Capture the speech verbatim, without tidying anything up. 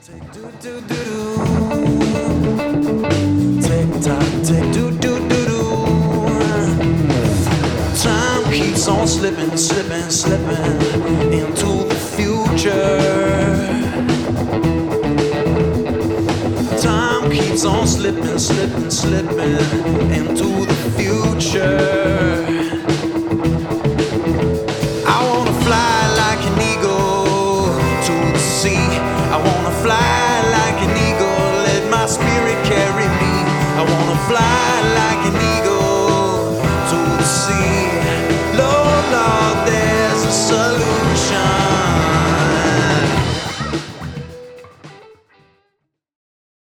Tick do do do do. Tick tock, tick do do do do. Time keeps on slipping, slipping, slipping into the future. Time keeps on slipping, slipping, slipping into the future. I wanna fly like an eagle to the sea. I wanna fly like an eagle, let my spirit carry me. I wanna fly like